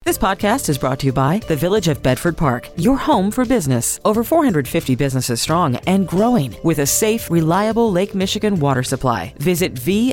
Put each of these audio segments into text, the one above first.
This podcast is brought to you by the Village of Bedford Park, your home for business. Over 450 businesses strong and growing with a safe, reliable Lake Michigan water supply. Visit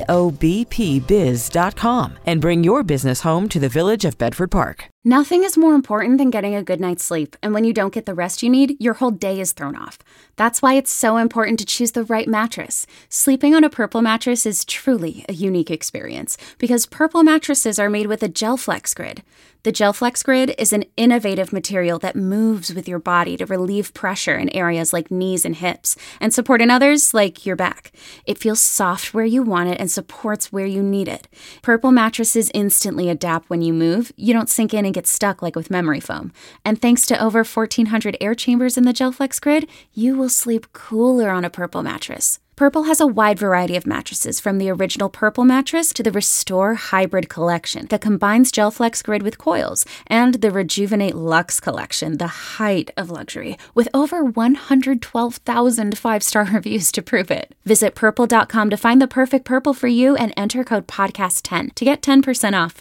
VOBPBiz.com and bring your business home to the Village of Bedford Park. Nothing is more important than getting a good night's sleep, and when you don't get the rest you need, your whole day is thrown off. That's why it's so important to choose the right mattress. Sleeping on a Purple mattress is truly a unique experience because Purple mattresses are made with a GelFlex Grid. The GelFlex Grid is an innovative material that moves with your body to relieve pressure in areas like knees and hips and support in others like your back. It feels soft where you want it and supports where you need it. Purple mattresses instantly adapt when you move. You don't sink in and get stuck like with memory foam. And thanks to over 1,400 air chambers in the GelFlex Grid, you will sleep cooler on a Purple mattress. Purple has a wide variety of mattresses, from the original Purple mattress to the Restore Hybrid collection that combines GelFlex Grid with coils, and the Rejuvenate Luxe collection, the height of luxury, with over 112,000 five-star reviews to prove it. Visit purple.com to find the perfect Purple for you and enter code podcast10 to get 10% off.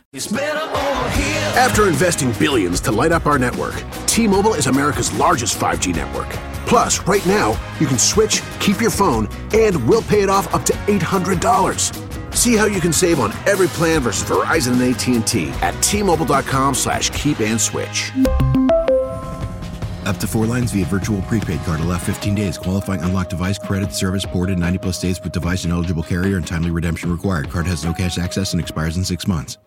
After investing billions to light up our network, T-Mobile is America's largest 5G network. Plus, right now, you can switch, keep your phone, and we'll pay it off up to $800. See how you can save on every plan versus Verizon and AT&T at T-Mobile.com/keep-and-switch. Up to 4 lines via virtual prepaid card. Allow 15 days. Qualifying unlocked device credit service ported 90-plus days with device and eligible carrier and timely redemption required. Card has no cash access and expires in 6 months.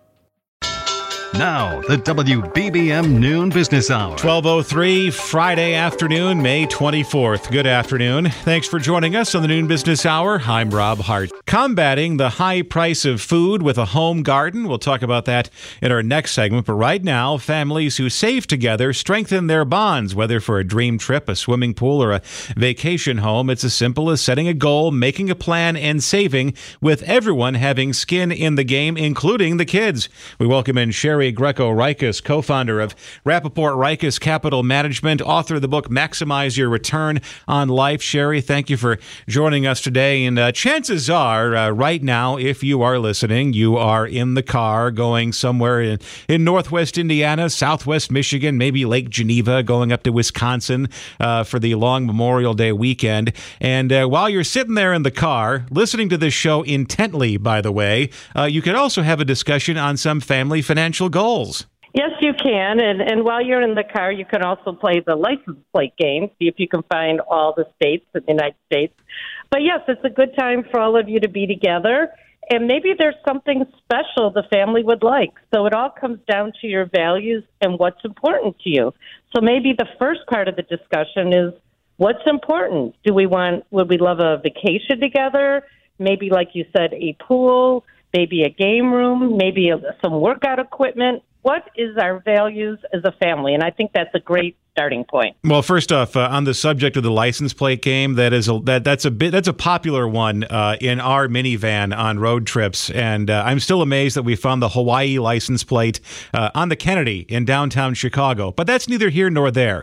Now, the WBBM Noon Business Hour. 12:03, Friday afternoon, May 24th. Good afternoon. Thanks for joining us on the Noon Business Hour. I'm Rob Hart. Combating the high price of food with a home garden. We'll talk about that in our next segment. But right now, families who save together strengthen their bonds, whether for a dream trip, a swimming pool, or a vacation home. It's as simple as setting a goal, making a plan, and saving, with everyone having skin in the game, including the kids. We welcome in Sherry Greco-Rikis, co-founder of Rappaport Rikis Capital Management, author of the book Maximize Your Return on Life. Sherry, thank you for joining us today. And chances are, right now, if you are listening, you are in the car going somewhere in Northwest Indiana, Southwest Michigan, maybe Lake Geneva, going up to Wisconsin for the long Memorial Day weekend. And while you're sitting there in the car, listening to this show intently, by the way, you could also have a discussion on some family financial goals. Yes, you can. And while you're in the car, you can also play the license plate game, see if you can find all the states in the United States. But yes, it's a good time for all of you to be together. And maybe there's something special the family would like. So it all comes down to your values and what's important to you. So maybe the first part of the discussion is what's important. Would we love a vacation together? Maybe, like you said, a pool, maybe a game room, maybe some workout equipment. What is our values as a family? And I think that's a great starting point. Well, first off, on the subject of the license plate game, that's a popular one in our minivan on road trips, and I'm still amazed that we found the Hawaii license plate on the Kennedy in downtown Chicago. But that's neither here nor there.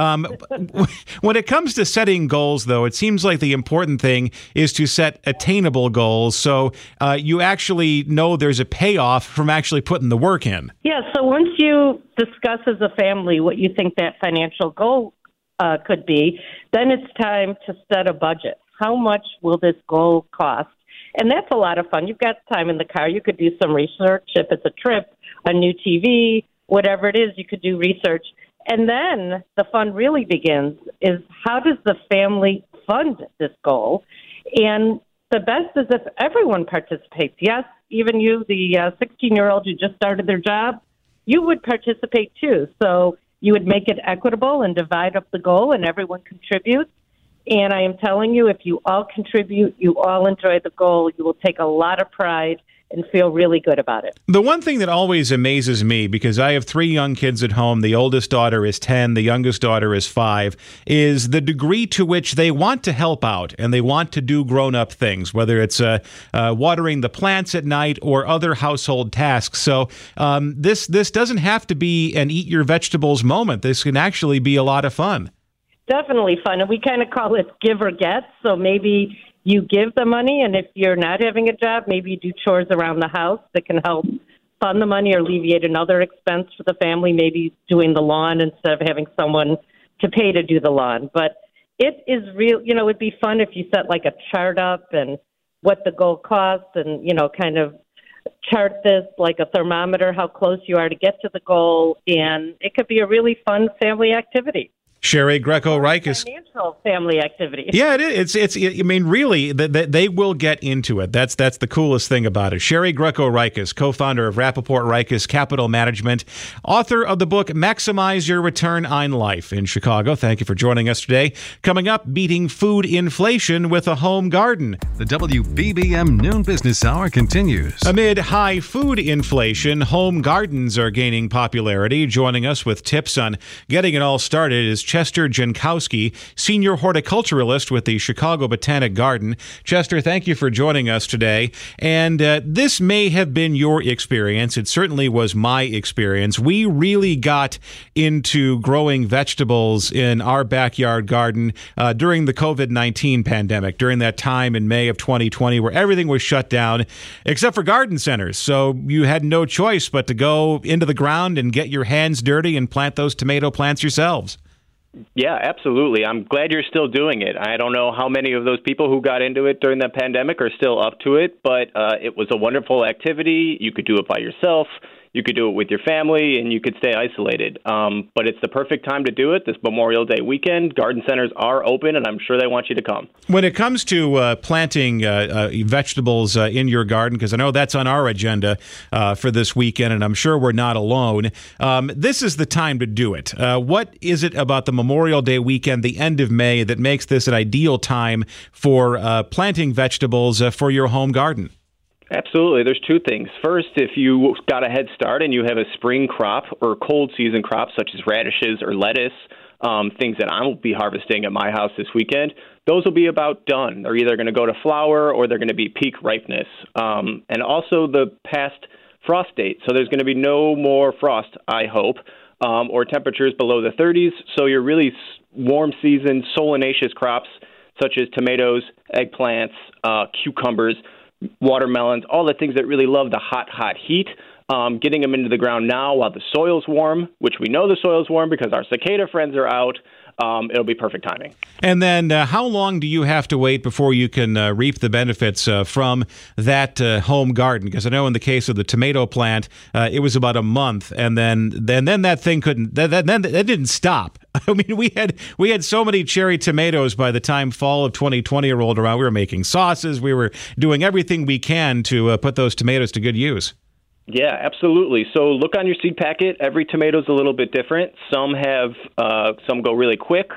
When it comes to setting goals, though, it seems like the important thing is to set attainable goals, so you actually know there's a payoff from actually putting the work in. Yeah. So once you discuss as a family what you think that financial goal could be, then it's time to set a budget. How much will this goal cost? And that's a lot of fun. You've got time in the car. You could do some research. If it's a trip, a new TV, whatever it is, you could do research. And then the fun really begins is how does the family fund this goal? And the best is if everyone participates. Yes, even you, the 16-year-old who just started their job, you would participate too. So you would make it equitable and divide up the goal, and everyone contributes. And I am telling you, if you all contribute, you all enjoy the goal, you will take a lot of pride and feel really good about it. The one thing that always amazes me, because I have 3 young kids at home, the oldest daughter is 10, the youngest daughter is 5, is the degree to which they want to help out and they want to do grown-up things, whether it's watering the plants at night or other household tasks. So this doesn't have to be an eat your vegetables moment. This can actually be a lot of fun. Definitely fun. And we kind of call it give or get. So maybe you give the money, and if you're not having a job, maybe you do chores around the house that can help fund the money or alleviate another expense for the family, maybe doing the lawn instead of having someone to pay to do the lawn. But it is real, it'd be fun if you set like a chart up and what the goal costs and, kind of chart this like a thermometer, how close you are to get to the goal. And it could be a really fun family activity. Sherry Greco-Reiches. Financial family activity. Yeah, it is. I mean, really, they will get into it. That's the coolest thing about it. Sherry Greco-Reiches, co-founder of Rappaport Reiches Capital Management, author of the book Maximize Your Return on Life in Chicago. Thank you for joining us today. Coming up, beating food inflation with a home garden. The WBBM Noon Business Hour continues. Amid high food inflation, home gardens are gaining popularity. Joining us with tips on getting it all started is Chester Jankowski, senior horticulturalist with the Chicago Botanic Garden. Chester, thank you for joining us today. And this may have been your experience. It certainly was my experience. We really got into growing vegetables in our backyard garden during the COVID-19 pandemic, during that time in May of 2020 where everything was shut down except for garden centers. So you had no choice but to go into the ground and get your hands dirty and plant those tomato plants yourselves. Yeah, absolutely. I'm glad you're still doing it. I don't know how many of those people who got into it during the pandemic are still up to it, but it was a wonderful activity. You could do it by yourself. You could do it with your family, and you could stay isolated. But it's the perfect time to do it. This Memorial Day weekend, garden centers are open, and I'm sure they want you to come. When it comes to planting vegetables in your garden, because I know that's on our agenda for this weekend, and I'm sure we're not alone, this is the time to do it. What is it about the Memorial Day weekend, the end of May, that makes this an ideal time for planting vegetables for your home garden? Absolutely. There's two things. First, if you got a head start and you have a spring crop or cold season crop such as radishes or lettuce, things that I will be harvesting at my house this weekend, those will be about done. They're either going to go to flower or they're going to be peak ripeness. And also the past frost date. So there's going to be no more frost, I hope, or temperatures below the 30s. So your really warm season solanaceous crops such as tomatoes, eggplants, cucumbers, watermelons, all the things that really love the hot heat, getting them into the ground now while the soil's warm, which we know the soil's warm because our cicada friends are out. It'll be perfect timing. And then how long do you have to wait before you can reap the benefits from that home garden? Because I know in the case of the tomato plant, it was about a month, and then that thing that didn't stop. I mean, we had so many cherry tomatoes by the time fall of 2020 rolled around. We were making sauces. We were doing everything we can to put those tomatoes to good use. Yeah, absolutely. So look on your seed packet. Every tomato is a little bit different. Some go really quick,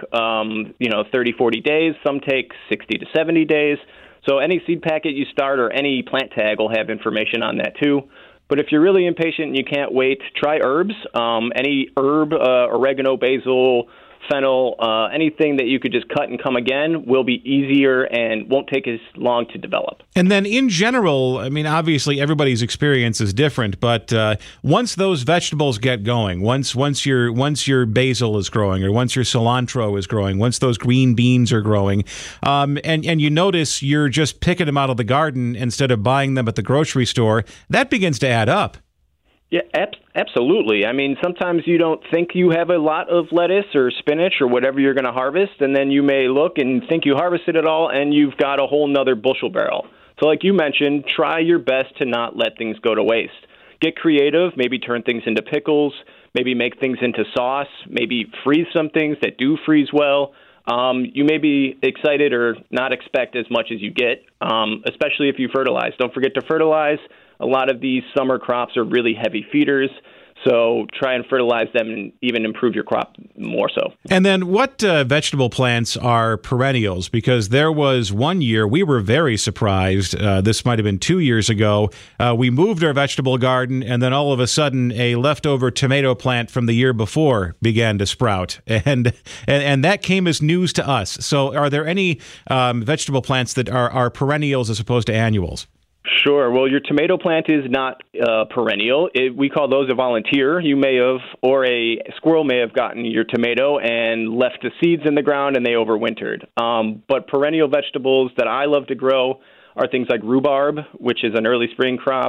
30, 40 days. Some take 60 to 70 days. So any seed packet you start or any plant tag will have information on that too. But if you're really impatient and you can't wait, try herbs. Any herb, oregano, basil, fennel, anything that you could just cut and come again will be easier and won't take as long to develop. And then in general, I mean, obviously everybody's experience is different, but once those vegetables get going, once your basil is growing, or once your cilantro is growing, once those green beans are growing, and you notice you're just picking them out of the garden instead of buying them at the grocery store, that begins to add up. Yeah, absolutely. I mean, sometimes you don't think you have a lot of lettuce or spinach or whatever you're going to harvest, and then you may look and think you harvested it all, and you've got a whole nother bushel barrel. So like you mentioned, try your best to not let things go to waste. Get creative, maybe turn things into pickles, maybe make things into sauce, maybe freeze some things that do freeze well. You may be excited or not expect as much as you get, especially if you fertilize. Don't forget to fertilize. A lot of these summer crops are really heavy feeders, so try and fertilize them and even improve your crop more so. And then what vegetable plants are perennials? Because there was one year we were very surprised. This might have been 2 years ago. We moved our vegetable garden, and then all of a sudden a leftover tomato plant from the year before began to sprout. And that came as news to us. So are there any vegetable plants that are perennials as opposed to annuals? Sure. Well, your tomato plant is not perennial. We call those a volunteer. You may have, or a squirrel may have gotten your tomato and left the seeds in the ground and they overwintered. But perennial vegetables that I love to grow are things like rhubarb, which is an early spring crop,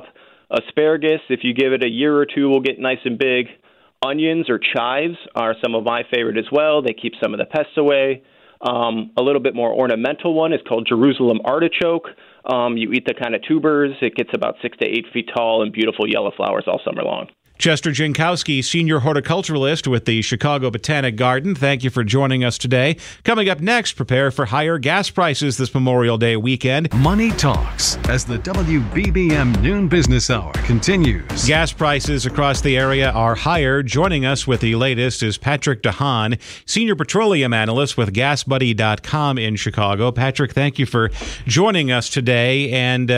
Asparagus, if you give it a year or two, will get nice and big. Onions or chives are some of my favorite as well. They keep some of the pests away. A little bit more ornamental one is called Jerusalem artichoke. You eat the kind of tubers. It gets about 6 to 8 feet tall and beautiful yellow flowers all summer long. Chester Jankowski, Senior Horticulturalist with the Chicago Botanic Garden. Thank you for joining us today. Coming up next, prepare for higher gas prices this Memorial Day weekend. Money Talks as the WBBM Noon Business Hour continues. Gas prices across the area are higher. Joining us with the latest is Patrick DeHaan, Senior Petroleum Analyst with GasBuddy.com in Chicago. Patrick, thank you for joining us today. And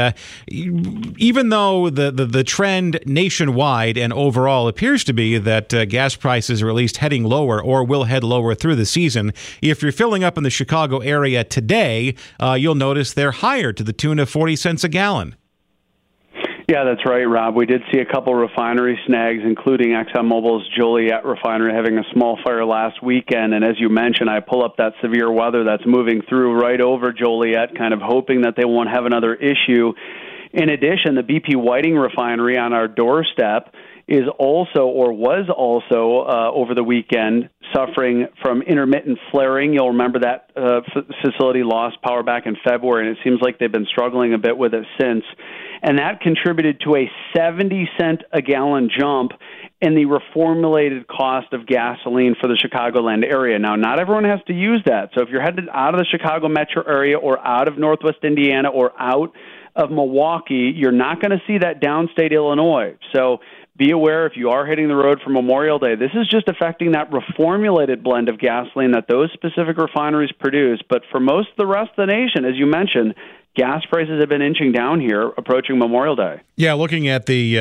even though the trend nationwide and overall appears to be that gas prices are at least heading lower or will head lower through the season, if you're filling up in the Chicago area today, you'll notice they're higher to the tune of 40 cents a gallon. Yeah, that's right, Rob. We did see a couple refinery snags, including ExxonMobil's Joliet refinery having a small fire last weekend. And as you mentioned, I pull up that severe weather that's moving through right over Joliet, kind of hoping that they won't have another issue. In addition, the BP Whiting refinery on our doorstep is also, or was also, over the weekend, suffering from intermittent flaring. You'll remember that facility lost power back in February, and it seems like they've been struggling a bit with it since. And that contributed to a 70-cent a gallon jump in the reformulated cost of gasoline for the Chicagoland area. Now, not everyone has to use that. So if you're headed out of the Chicago metro area or out of Northwest Indiana or out of Milwaukee, you're not going to see that downstate Illinois. So be aware if you are hitting the road for Memorial Day, this is just affecting that reformulated blend of gasoline that those specific refineries produce. But for most of the rest of the nation, as you mentioned, gas prices have been inching down here, approaching Memorial Day. Yeah, looking at the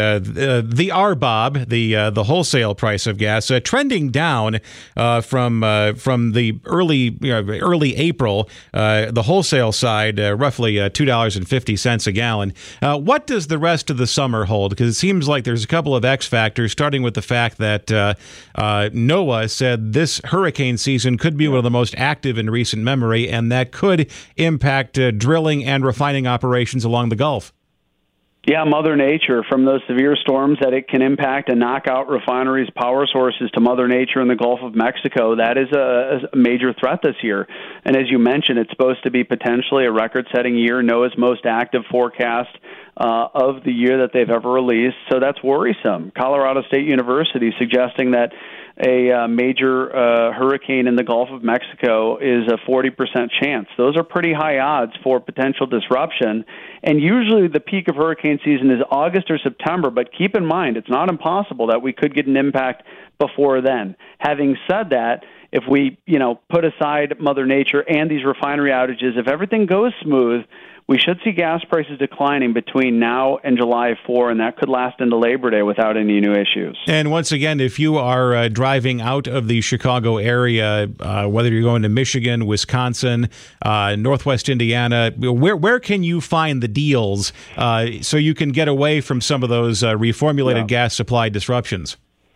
RBOB, the wholesale price of gas, trending down from the early April. The wholesale side, roughly $2.50 a gallon. What does the rest of the summer hold? Because it seems like there's a couple of X factors, starting with the fact that NOAA said this hurricane season could be one of the most active in recent memory, and that could impact drilling and refining operations along the Gulf. Yeah, Mother Nature, from those severe storms that it can impact and knock out refineries' power sources to Mother Nature in the Gulf of Mexico, that is a major threat this year. And as you mentioned, it's supposed to be potentially a record-setting year, NOAA's most active forecast of the year that they've ever released. So that's worrisome. Colorado State University suggesting that a major hurricane in the Gulf of Mexico is a 40% chance. Those are pretty high odds for potential disruption. And usually the peak of hurricane season is August or September, but keep in mind, it's not impossible that we could get an impact before then. Having said that, if we, put aside Mother Nature and these refinery outages, if everything goes smooth, we should see gas prices declining between now and July 4, and that could last into Labor Day without any new issues. And once again, if you are driving out of the Chicago area, whether you're going to Michigan, Wisconsin, Northwest Indiana, where can you find the deals so you can get away from some of those reformulated gas supply disruptions?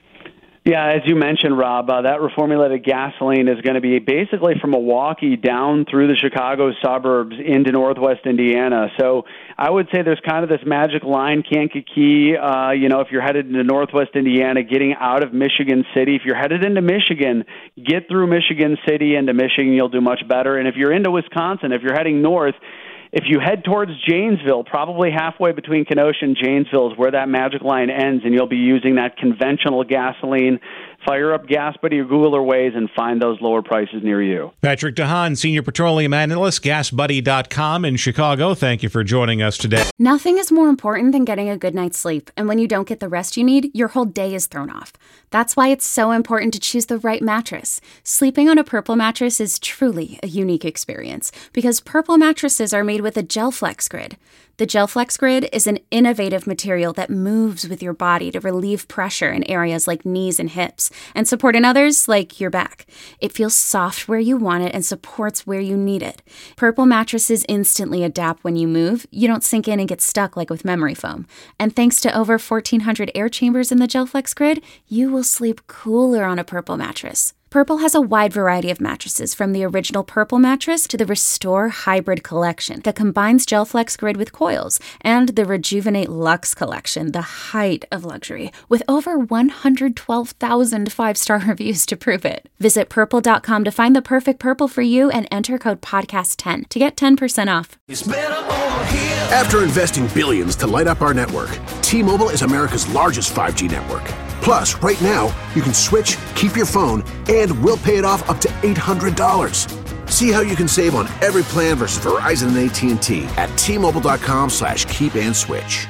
Yeah, as you mentioned, Rob, that reformulated gasoline is going to be basically from Milwaukee down through the Chicago suburbs into Northwest Indiana. So I would say there's kind of this magic line, Kankakee, if you're headed into Northwest Indiana, getting out of Michigan City. If you're headed into Michigan, get through Michigan City into Michigan, you'll do much better. And if you're into Wisconsin, if you're heading north, if you head towards Janesville, probably halfway between Kenosha and Janesville is where that magic line ends, and you'll be using that conventional gasoline. Fire up GasBuddy or Google or Waze and find those lower prices near you. Patrick DeHaan, Senior Petroleum Analyst, GasBuddy.com in Chicago. Thank you for joining us today. Nothing is more important than getting a good night's sleep, and when you don't get the rest you need, your whole day is thrown off. That's why it's so important to choose the right mattress. Sleeping on a Purple mattress is truly a unique experience because Purple mattresses are made with a GelFlex Grid. The GelFlex Grid is an innovative material that moves with your body to relieve pressure in areas like knees and hips and support in others like your back. It feels soft where you want it and supports where you need it. Purple mattresses instantly adapt when you move. You don't sink in and get stuck like with memory foam. And thanks to over 1,400 air chambers in the GelFlex Grid, you will sleep cooler on a Purple mattress. Purple has a wide variety of mattresses, from the original Purple mattress to the Restore Hybrid collection that combines GelFlex Grid with coils, and the Rejuvenate Luxe collection, the height of luxury, with over 112,000 five-star reviews to prove it. Visit Purple.com to find the perfect Purple for you and enter code podcast10 to get 10% off. After investing billions to light up our network, T-Mobile is America's largest 5G network. Plus, right now, you can switch, keep your phone, and we'll pay it off up to $800. See how you can save on every plan versus Verizon and AT&T at T-Mobile.com/keep-and-switch.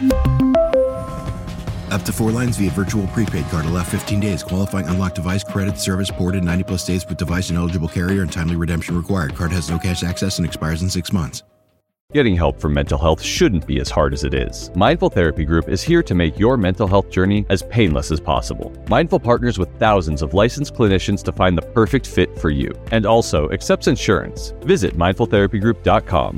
Up to 4 lines via virtual prepaid card. Allow 15 days. Qualifying unlocked device credit service ported 90-plus days with device and eligible carrier and timely redemption required. Card has no cash access and expires in 6 months. Getting help for mental health shouldn't be as hard as it is. Mindful Therapy Group is here to make your mental health journey as painless as possible. Mindful partners with thousands of licensed clinicians to find the perfect fit for you, and also accepts insurance. Visit mindfultherapygroup.com.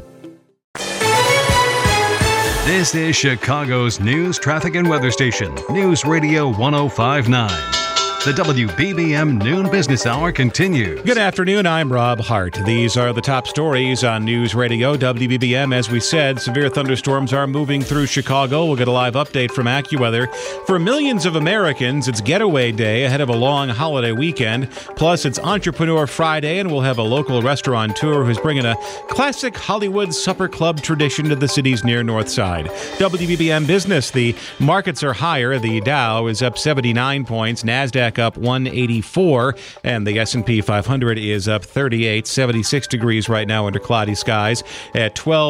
This is Chicago's news, traffic, and weather station, News Radio 105.9. The WBBM Noon Business Hour continues. Good afternoon, I'm Rob Hart. These are the top stories on News Radio WBBM. As we said, severe thunderstorms are moving through Chicago. We'll get a live update from AccuWeather. For millions of Americans, it's Getaway Day ahead of a long holiday weekend. Plus, it's Entrepreneur Friday, and we'll have a local restaurateur who's bringing a classic Hollywood supper club tradition to the city's near north side. WBBM Business, the markets are higher. The Dow is up 79 points. NASDAQ up 184, and the S&P 500 is up 38, 76 degrees right now under cloudy skies. At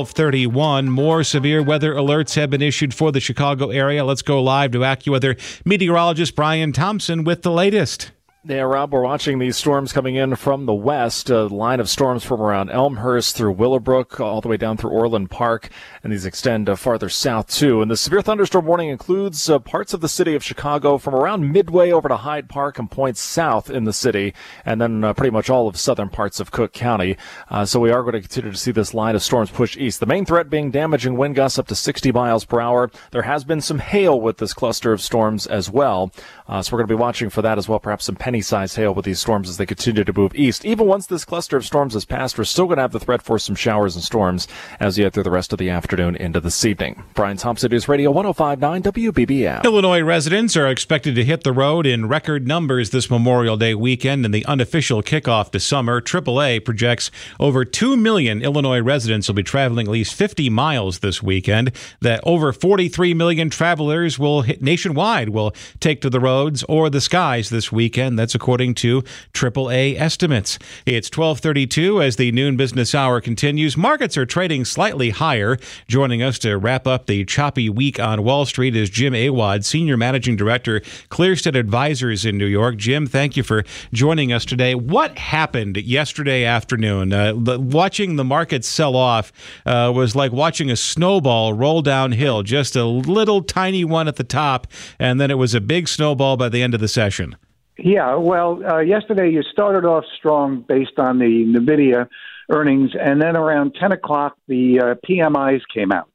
12:31, more severe weather alerts have been issued for the Chicago area. Let's go live to AccuWeather meteorologist Brian Thompson with the latest. Yeah, Rob, we're watching these storms coming in from the west, a line of storms from around Elmhurst through Willowbrook, all the way down through Orland Park, and these extend farther south, too. And the severe thunderstorm warning includes parts of the city of Chicago from around Midway over to Hyde Park and points south in the city, and then pretty much all of southern parts of Cook County. So we are going to continue to see this line of storms push east. The main threat being damaging wind gusts up to 60 miles per hour. There has been some hail with this cluster of storms as well. So we're going to be watching for that as well, perhaps some penny-sized hail with these storms as they continue to move east. Even once this cluster of storms has passed, we're still going to have the threat for some showers and storms as we get through the rest of the afternoon into this evening. Brian Thompson, News Radio 105.9 WBBM. Illinois residents are expected to hit the road in record numbers this Memorial Day weekend in the unofficial kickoff to summer. AAA projects over 2 million Illinois residents will be traveling at least 50 miles this weekend. That over 43 million travelers nationwide will take to the roads or the skies this weekend. That's according to AAA estimates. It's 12:32 as the noon business hour continues. Markets are trading slightly higher. Joining us to wrap up the choppy week on Wall Street is Jim Awad, Senior Managing Director, Clearstead Advisors in New York. Jim, thank you for joining us today. What happened yesterday afternoon? Watching the markets sell off was like watching a snowball roll downhill, just a little tiny one at the top, and then it was a big snowball by the end of the session. Yeah, well, yesterday you started off strong based on the NVIDIA earnings, and then around 10 o'clock, the PMIs came out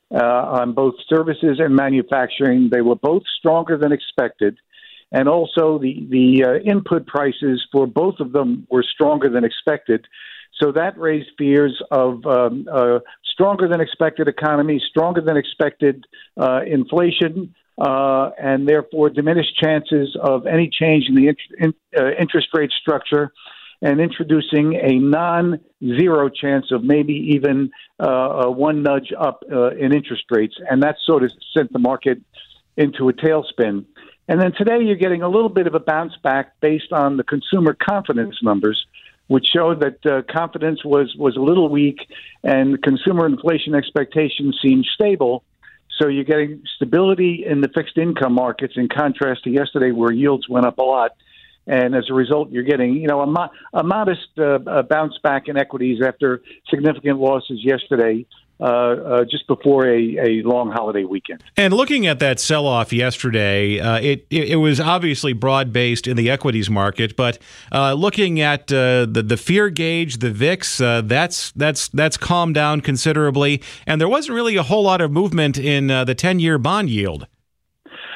on both services and manufacturing. They were both stronger than expected, and also the input prices for both of them were stronger than expected. So that raised fears of stronger than expected economy, stronger than expected inflation, and therefore diminished chances of any change in the interest rate structure, and introducing a non-zero chance of maybe even one nudge up in interest rates. And that sort of sent the market into a tailspin. And then today you're getting a little bit of a bounce back based on the consumer confidence numbers, which showed that confidence was a little weak and consumer inflation expectations seemed stable. So you're getting stability in the fixed income markets in contrast to yesterday where yields went up a lot. And as a result, you're getting, a modest bounce back in equities after significant losses yesterday, just before a long holiday weekend. And looking at that sell-off yesterday, it was obviously broad-based in the equities market, but looking at the fear gauge, the VIX, that's calmed down considerably, and there wasn't really a whole lot of movement in the 10-year bond yield.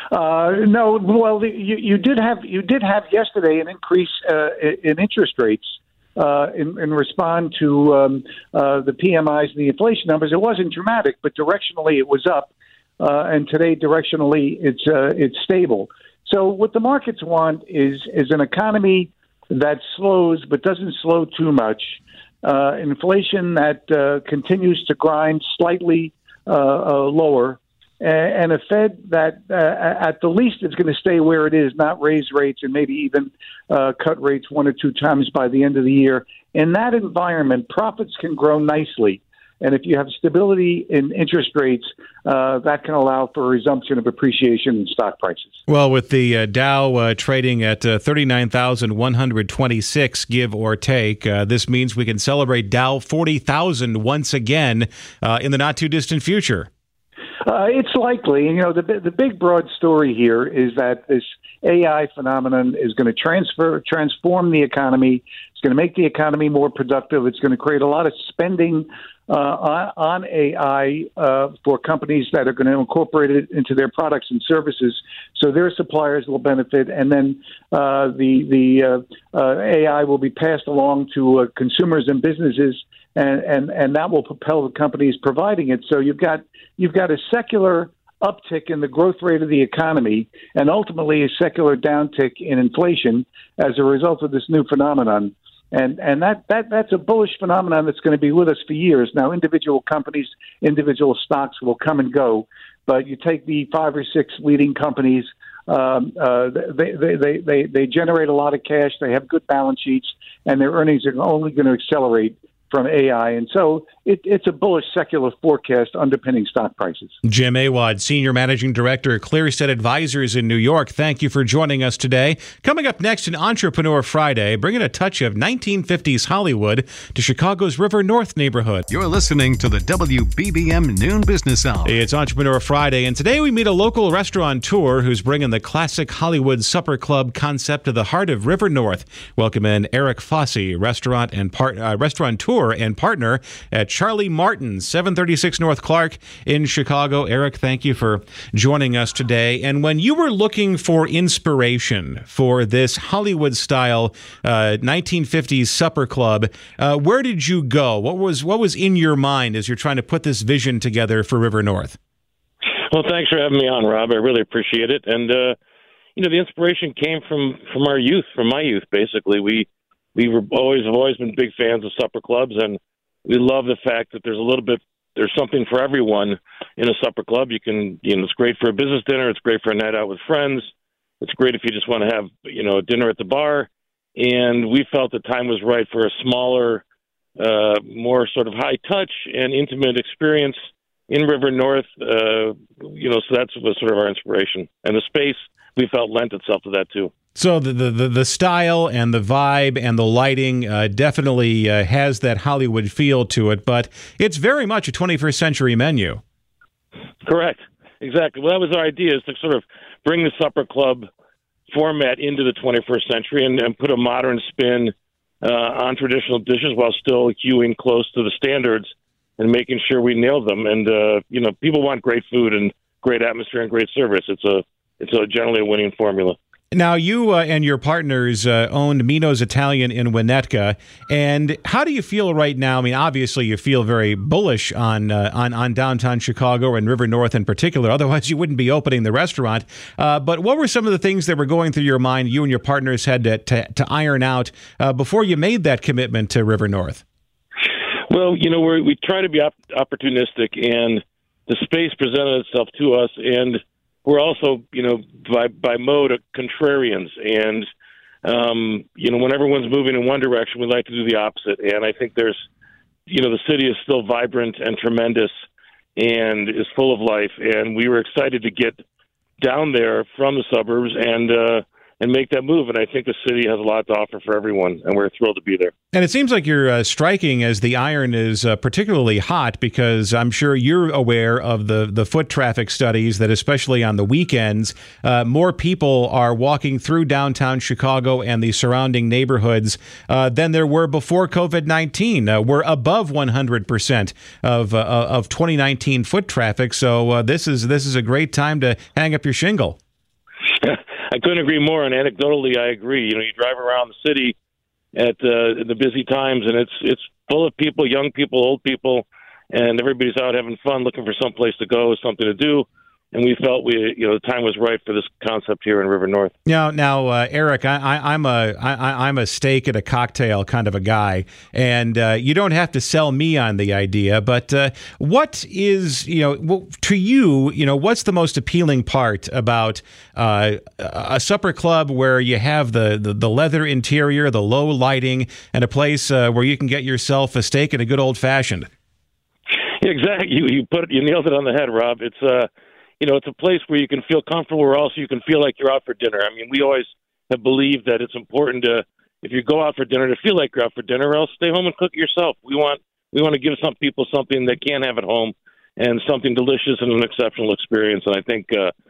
No. Well, you did have yesterday an increase in interest rates in response to the PMIs and the inflation numbers. It wasn't dramatic, but directionally it was up, and today directionally it's stable. So what the markets want is an economy that slows but doesn't slow too much, inflation that continues to grind slightly lower, and a Fed that at the least is going to stay where it is, not raise rates and maybe even cut rates 1 or 2 times by the end of the year. In that environment, profits can grow nicely. And if you have stability in interest rates, that can allow for a resumption of appreciation in stock prices. Well, with the Dow trading at 39,126, give or take, this means we can celebrate Dow 40,000 once again in the not-too-distant future. It's likely. You know, the big broad story here is that this AI phenomenon is going to transform the economy. It's going to make the economy more productive. It's going to create a lot of spending on AI for companies that are going to incorporate it into their products and services, so their suppliers will benefit, and then the AI will be passed along to consumers and businesses, and that will propel the companies providing it. So you've got a secular uptick in the growth rate of the economy, and ultimately a secular downtick in inflation as a result of this new phenomenon. And that's a bullish phenomenon that's going to be with us for years. Now, individual companies, individual stocks will come and go, but you take the 5 or 6 leading companies, they generate a lot of cash, they have good balance sheets, and their earnings are only going to accelerate from AI. And so it's a bullish secular forecast underpinning stock prices. Jim Awad, Senior Managing Director, ClearSet Advisors in New York. Thank you for joining us today. Coming up next in Entrepreneur Friday, bringing a touch of 1950s Hollywood to Chicago's River North neighborhood. You're listening to the WBBM Noon Business Hour. It's Entrepreneur Friday, and today we meet a local restaurateur who's bringing the classic Hollywood supper club concept to the heart of River North. Welcome in Eric Fossey, restaurateur and partner at Charlie Martin's, 736 North Clark in Chicago. Eric, thank you for joining us today. And when you were looking for inspiration for this Hollywood-style 1950s supper club, where did you go? What was in your mind as you're trying to put this vision together for River North? Well, thanks for having me on, Rob. I really appreciate it. And the inspiration came from our youth, from my youth, basically. We have always been big fans of supper clubs, and we love the fact that there's something for everyone in a supper club. You can, it's great for a business dinner. It's great for a night out with friends. It's great if you just want to have, a dinner at the bar. And we felt the time was right for a smaller, more sort of high touch and intimate experience in River North. So that's was sort of our inspiration, and the space we felt lent itself to that too. So the style and the vibe and the lighting definitely has that Hollywood feel to it, but it's very much a 21st century menu. Correct. Exactly. Well, that was our idea, is to sort of bring the supper club format into the 21st century and put a modern spin on traditional dishes while still hewing close to the standards and making sure we nail them. And, people want great food and great atmosphere and great service. It's generally a winning formula. Now, you and your partners owned Mino's Italian in Winnetka, and how do you feel right now? I mean, obviously, you feel very bullish on downtown Chicago and River North in particular. Otherwise, you wouldn't be opening the restaurant. But what were some of the things that were going through your mind you and your partners had to iron out before you made that commitment to River North? Well, we try to be opportunistic, and the space presented itself to us, and we're also, by mode, contrarians. And, when everyone's moving in one direction, we like to do the opposite. And I think there's, the city is still vibrant and tremendous and is full of life. And we were excited to get down there from the suburbs and make that move. And I think the city has a lot to offer for everyone, and we're thrilled to be there. And it seems like you're striking as the iron is particularly hot, because I'm sure you're aware of the foot traffic studies that especially on the weekends, more people are walking through downtown Chicago and the surrounding neighborhoods than there were before COVID-19. We're above 100% of 2019 foot traffic. So this is a great time to hang up your shingle. I couldn't agree more. And anecdotally, I agree. You drive around the city at the busy times, and it's full of people, young people, old people, and everybody's out having fun, looking for some place to go, something to do. And we felt the time was right for this concept here in River North. Now, Eric, I'm a steak and a cocktail kind of a guy, and you don't have to sell me on the idea. But what is, to you, what's the most appealing part about a supper club where you have the leather interior, the low lighting, and a place where you can get yourself a steak and a good old fashioned? Yeah, exactly. You nailed it on the head, Rob. It's a place where you can feel comfortable, where also you can feel like you're out for dinner. I mean, we always have believed that it's important to, if you go out for dinner, to feel like you're out for dinner, or else stay home and cook it yourself. We want to give some people something they can't have at home, and something delicious and an exceptional experience. And I think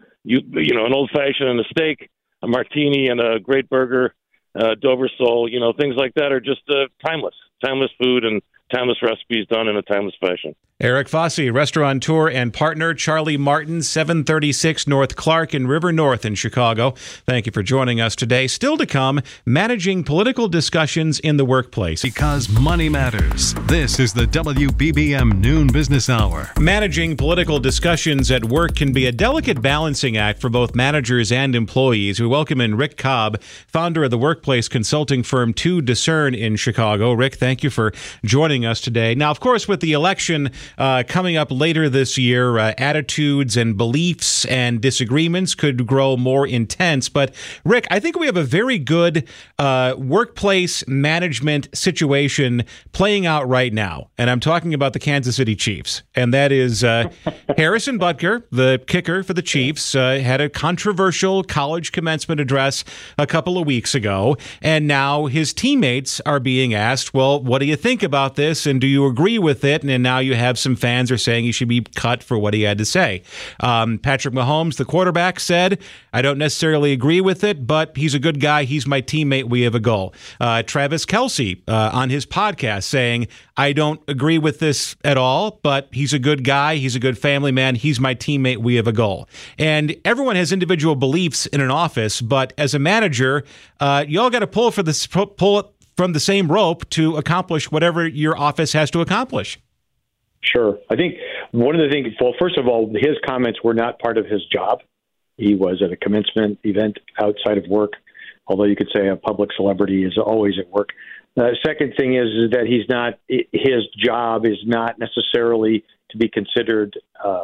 an old fashioned and a steak, a martini, and a great burger, Dover sole, things like that are just timeless food and timeless recipes done in a timeless fashion. Eric Fosse, restaurateur and partner, Charlie Martin, 736 North Clark in River North in Chicago. Thank you for joining us today. Still to come, managing political discussions in the workplace. Because money matters. This is the WBBM Noon Business Hour. Managing political discussions at work can be a delicate balancing act for both managers and employees. We welcome in Rick Cobb, founder of the workplace consulting firm To Discern in Chicago. Rick, thank you for joining us today. Now, of course, with the election coming up later this year, attitudes and beliefs and disagreements could grow more intense. But, Rick, I think we have a very good workplace management situation playing out right now. And I'm talking about the Kansas City Chiefs. And that is Harrison Butker, the kicker for the Chiefs, had a controversial college commencement address a couple of weeks ago. And now his teammates are being asked, well, what do you think about this? And do you agree with it? And now you have some fans are saying he should be cut for what he had to say. Patrick Mahomes, the quarterback, said, I don't necessarily agree with it, but he's a good guy. He's my teammate. We have a goal. Travis Kelce on his podcast saying, I don't agree with this at all, but he's a good guy. He's a good family man. He's my teammate. We have a goal. And everyone has individual beliefs in an office, but as a manager, you all got to pull from the same rope to accomplish whatever your office has to accomplish. Sure. I think one of the things, well, first of all, his comments were not part of his job. He was at a commencement event outside of work, although you could say a public celebrity is always at work. Second thing is that his job is not necessarily to be considered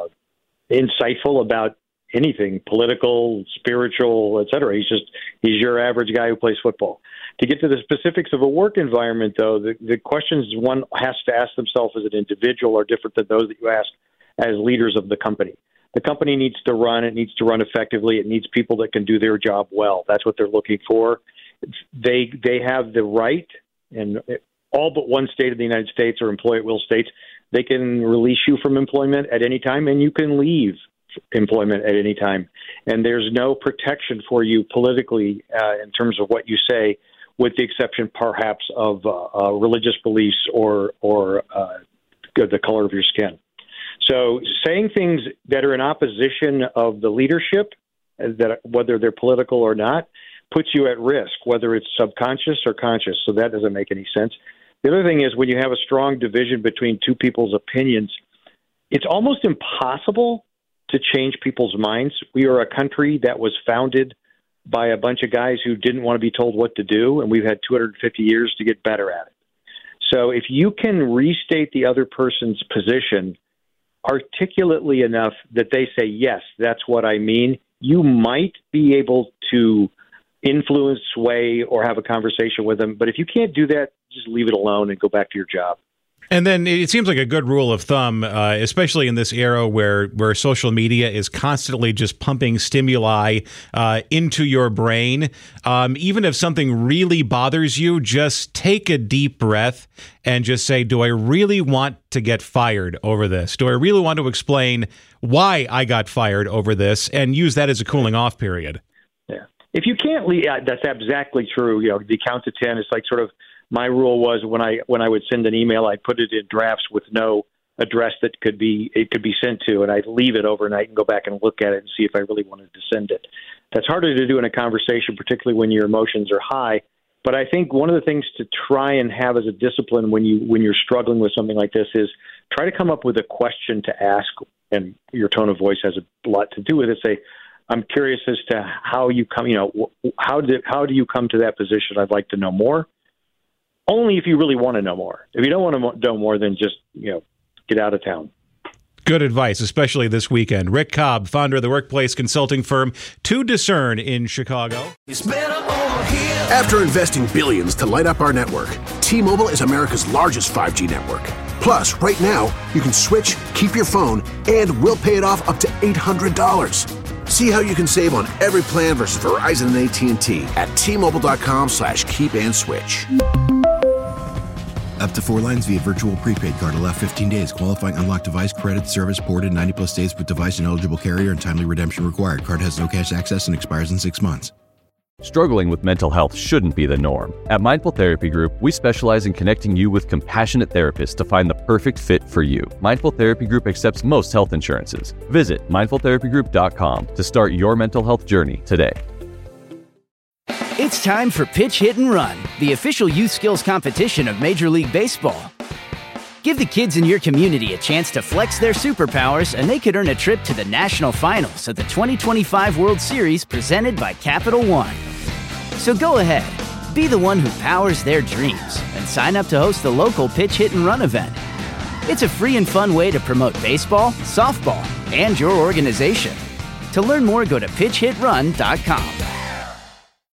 insightful about anything political, spiritual, et cetera. He's your average guy who plays football. To get to the specifics of a work environment, though, the questions one has to ask themselves as an individual are different than those that you ask as leaders of the company. The company needs to run. It needs to run effectively. It needs people that can do their job well. That's what they're looking for. They have the right, in all but one state of the United States or employee-at-will states, they can release you from employment at any time, and you can leave employment at any time. And there's no protection for you politically in terms of what you say, with the exception perhaps of religious beliefs or the color of your skin. So saying things that are in opposition of the leadership, that whether they're political or not, puts you at risk, whether it's subconscious or conscious. So that doesn't make any sense. The other thing is when you have a strong division between two people's opinions, it's almost impossible to change people's minds. We are a country that was founded by a bunch of guys who didn't want to be told what to do, and we've had 250 years to get better at it. So if you can restate the other person's position articulately enough that they say, yes, that's what I mean, you might be able to influence, sway, or have a conversation with them. But if you can't do that, just leave it alone and go back to your job. And then it seems like a good rule of thumb, especially in this era where social media is constantly just pumping stimuli into your brain. Even if something really bothers you, just take a deep breath and just say, do I really want to get fired over this? Do I really want to explain why I got fired over this, and use that as a cooling off period? Yeah. If you can't leave, that's exactly true. The count to 10 is like sort of, my rule was when I would send an email, I'd put it in drafts with no address that it could be sent to, and I'd leave it overnight and go back and look at it and see if I really wanted to send it. That's harder to do in a conversation, particularly when your emotions are high. But I think one of the things to try and have as a discipline when you're struggling with something like this is try to come up with a question to ask, and your tone of voice has a lot to do with it. Say, I'm curious as to how you come. How do you come to that position? I'd like to know more. Only if you really want to know more. If you don't want to know more, then just get out of town. Good advice, especially this weekend. Rick Cobb, founder of the workplace consulting firm To Discern in Chicago. After investing billions to light up our network, T-Mobile is America's largest 5G network. Plus, right now, you can switch, keep your phone, and we'll pay it off up to $800. See how you can save on every plan versus Verizon and AT&T at T-Mobile.com/keep-and-switch. Up to 4 lines via virtual prepaid card. Allow 15 days. Qualifying unlocked device credit service ported 90+ days with device and eligible carrier and timely redemption required. Card has no cash access and expires in 6 months. Struggling with mental health shouldn't be the norm. At Mindful Therapy Group, we specialize in connecting you with compassionate therapists to find the perfect fit for you. Mindful Therapy Group accepts most health insurances. Visit mindfultherapygroup.com to start your mental health journey today. It's time for Pitch, Hit, and Run, the official youth skills competition of Major League Baseball. Give the kids in your community a chance to flex their superpowers, and they could earn a trip to the national finals of the 2025 World Series presented by Capital One. So go ahead, be the one who powers their dreams, and sign up to host the local Pitch, Hit, and Run event. It's a free and fun way to promote baseball, softball, and your organization. To learn more, go to pitchhitrun.com.